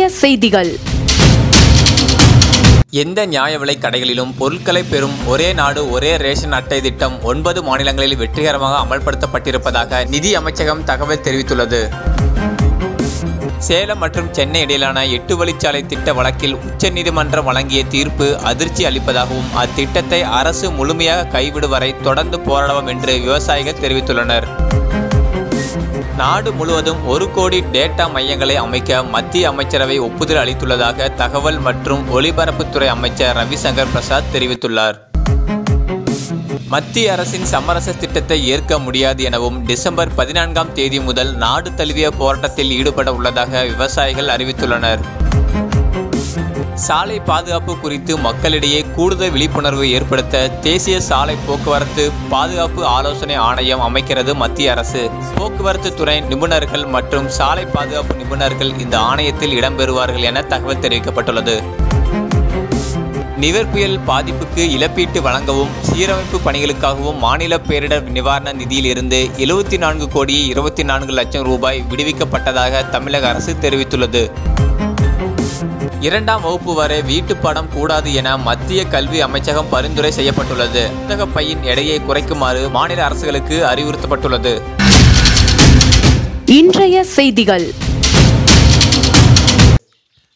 செய்திகள். எந்த நியாய விலை கடைகளிலும் பொருட்களை பெறும் ஒரே நாடு ஒரே ரேஷன் அட்டை திட்டம் 9 மாநிலங்களில் வெற்றிகரமாக அமல்படுத்தப்பட்டிருப்பதாக நிதி அமைச்சகம் தகவல் தெரிவித்துள்ளது. சேலம் மற்றும் சென்னை இடையிலான 8 வழிச்சாலை திட்ட வழக்கில் உச்சநீதிமன்றம் வழங்கிய தீர்ப்பு அதிர்ச்சி அளிப்பதாகவும் அத்திட்டத்தை அரசு முழுமையாக கைவிடும் வரை தொடர்ந்து போராடுவோம் என்று விவசாயிகள் தெரிவித்துள்ளனர். நாடு முழுவதும் 1 கோடி டேட்டா மையங்களை அமைக்க மத்திய அமைச்சரவை ஒப்புதல் அளித்துள்ளதாக தகவல் மற்றும் ஒலிபரப்புத்துறை அமைச்சர் ரவிசங்கர் பிரசாத் தெரிவித்துள்ளார். மத்திய அரசின் சமரச திட்டத்தை ஏற்க முடியாது எனவும் டிசம்பர் 14ஆம் தேதி முதல் நாடு தழுவிய போராட்டத்தில் ஈடுபட உள்ளதாக விவசாயிகள் அறிவித்துள்ளனர். சாலை பாதுகாப்பு குறித்து மக்களிடையே கூடுதல் விழிப்புணர்வு ஏற்படுத்த தேசிய சாலை போக்குவரத்து பாதுகாப்பு ஆலோசனை ஆணையம் அமைக்கிறது மத்திய அரசு. போக்குவரத்து துறை நிபுணர்கள் மற்றும் சாலை பாதுகாப்பு நிபுணர்கள் இந்த ஆணையத்தில் இடம்பெறுவார்கள் என தகவல் தெரிவிக்கப்பட்டுள்ளது. நிவர் புயல் பாதிப்புக்கு இழப்பீட்டு வழங்கவும் சீரமைப்பு பணிகளுக்காகவும் மாநில பேரிடர் நிவாரண நிதியில் இருந்து 74 கோடியே 24 லட்சம் ரூபாய் விடுவிக்கப்பட்டதாக தமிழக அரசு தெரிவித்துள்ளது. 2ஆம் வகுப்பு வரை வீட்டுப்பாடம் கூடாது என மத்திய கல்வி அமைச்சகம் பரிந்துரை செய்யப்பட்டுள்ளது. புத்தக பையின் எடையை குறைக்குமாறு மாநில அரசுகளுக்கு அறிவுறுத்தப்பட்டுள்ளது. இன்றைய செய்திகள்.